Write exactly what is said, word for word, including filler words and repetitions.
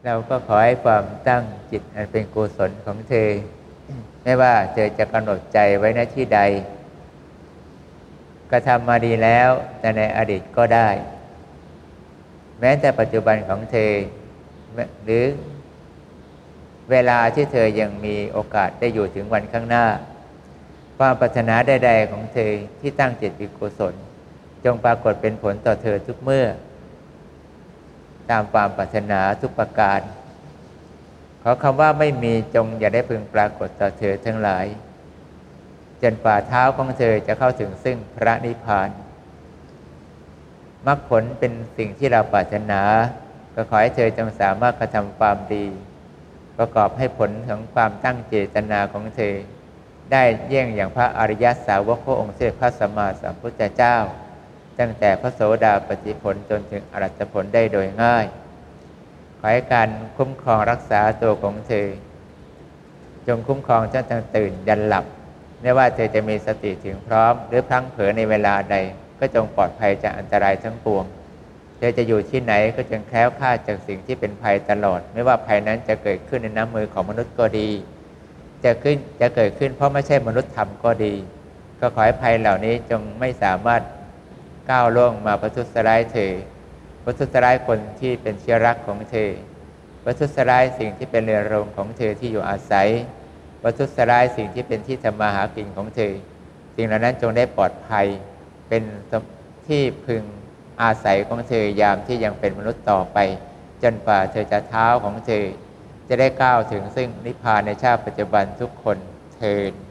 เราก็ขอให้ความตั้งจิตอันเป็นกุศลของเธอไม่ว่าเธอจะกำหนดใจไว้ณที่ใดกระทำมาดีแล้วแต่ในอดีตก็ได้แม้แต่ปัจจุบันของเธอหรือเวลาที่เธอยังมีโอกาสได้อยู่ถึงวันข้างหน้าความปรารถนาใดๆของเธอที่ตั้งจิตเป็นกุศลจงปรากฏเป็นผลต่อเธอทุกเมื่อตามความปรารถนาทุกประการขอคำว่าไม่มีจงอย่าได้พึงปรากฏต่อเธอทั้งหลายจนฝ่าเท้าของเธอจะเข้าถึงซึ่งพระนิพพานมรรคผลเป็นสิ่งที่เราปรารถนาก็ขอให้เธอจงสามารถกระทำความดีประกอบให้ผลของความตั้งเจตนาของเธอได้เยี่ยงอย่างพระอริยสาวกพระองค์เสด็จพระสัมมาสัมพุทธเจ้าตั้งแต่พระโสดาปัตติผลจนถึงอรหัตผลได้โดยง่ายขอให้การคุ้มครองรักษาตัวของเธอจงคุ้มครองจนตั้งตื่นยันหลับไม่ว่าเธอจะมีสติถึงพร้อมหรือพลั้งเผลอในเวลาใดก็จงปลอดภัยจากอันตรายทั้งปวงเธอจะอยู่ที่ไหนก็จงแคล้วคลาดจากสิ่งที่เป็นภัยตลอดไม่ว่าภัยนั้นจะเกิดขึ้นในน้ำมือของมนุษย์ก็ดีจะขึ้นจะเกิดขึ้นเพราะไม่ใช่มนุษย์ทำก็ดีก็ขอให้ภัยเหล่านี้จงไม่สามารถก้าวล่วงมาประทุษร้ายเธอประทุษร้ายคนที่เป็นเชื้อรักของเธอประทุษร้ายสิ่งที่เป็นเรือนรองของเธอที่อยู่อาศัยประทุษร้ายสิ่งที่เป็นที่ทำมาหากินของเธอสิ่งเหล่านั้นจงได้ปลอดภัยเป็นที่พึงอาศัยของเธอยามที่ยังเป็นมนุษย์ต่อไปจนกว่าเธอจะเท้าของเธอจะได้ก้าวถึงซึ่งนิพพานในชาติปัจจุบันทุกคนเทอญ